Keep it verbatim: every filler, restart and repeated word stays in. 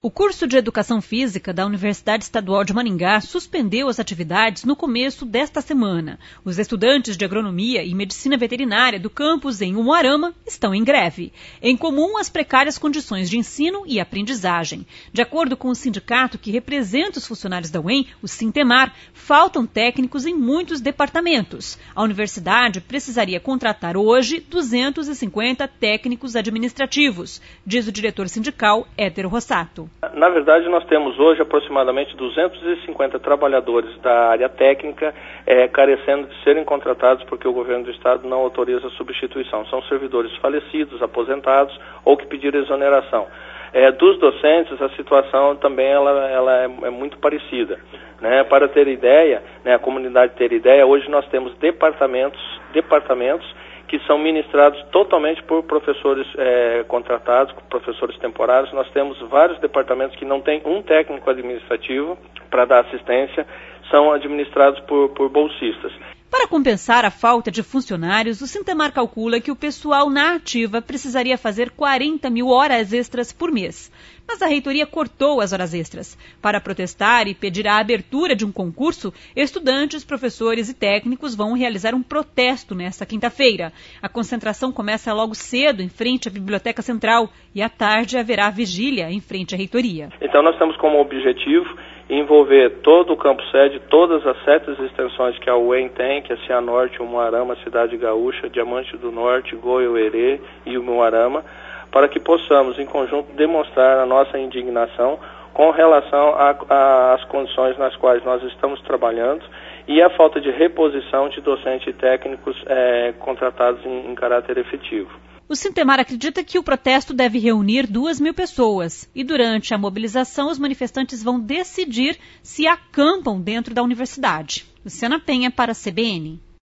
O curso de Educação Física da Universidade Estadual de Maringá suspendeu as atividades no começo desta semana. Os estudantes de Agronomia e Medicina Veterinária do campus em Umuarama estão em greve. Em comum, as precárias condições de ensino e aprendizagem. De acordo com o sindicato que representa os funcionários da U E M, o Sintemar, faltam técnicos em muitos departamentos. A universidade precisaria contratar hoje duzentos e cinquenta técnicos administrativos, diz o diretor sindical, Hétero Rossato. Na verdade, nós temos hoje aproximadamente duzentos e cinquenta trabalhadores da área técnica é, carecendo de serem contratados porque o governo do estado não autoriza a substituição. São servidores falecidos, aposentados ou que pediram exoneração. É, dos docentes, a situação também ela, ela é, é muito parecida. Né? Para ter ideia, né, a comunidade ter ideia, hoje nós temos departamentos, departamentos que são ministrados totalmente por professores é, contratados, professores temporários. Nós temos vários departamentos que não tem um técnico administrativo para dar assistência, são administrados por, por bolsistas. Para compensar a falta de funcionários, o Sintemar calcula que o pessoal na ativa precisaria fazer quarenta mil horas extras por mês. Mas a reitoria cortou as horas extras. Para protestar e pedir a abertura de um concurso, estudantes, professores e técnicos vão realizar um protesto nesta quinta-feira. A concentração começa logo cedo em frente à Biblioteca Central e à tarde haverá vigília em frente à reitoria. Então nós temos como objetivo envolver todo o campo sede, todas as sete extensões que a U E M tem, que é Cianorte, Umuarama, Cidade Gaúcha, Diamante do Norte, Goiuerê e Umuarama, para que possamos, em conjunto, demonstrar a nossa indignação com relação às condições nas quais nós estamos trabalhando e a falta de reposição de docentes e técnicos é, contratados em, em caráter efetivo. O Sintemar acredita que o protesto deve reunir duas mil pessoas e durante a mobilização os manifestantes vão decidir se acampam dentro da universidade. Luciana Penha para a C B N.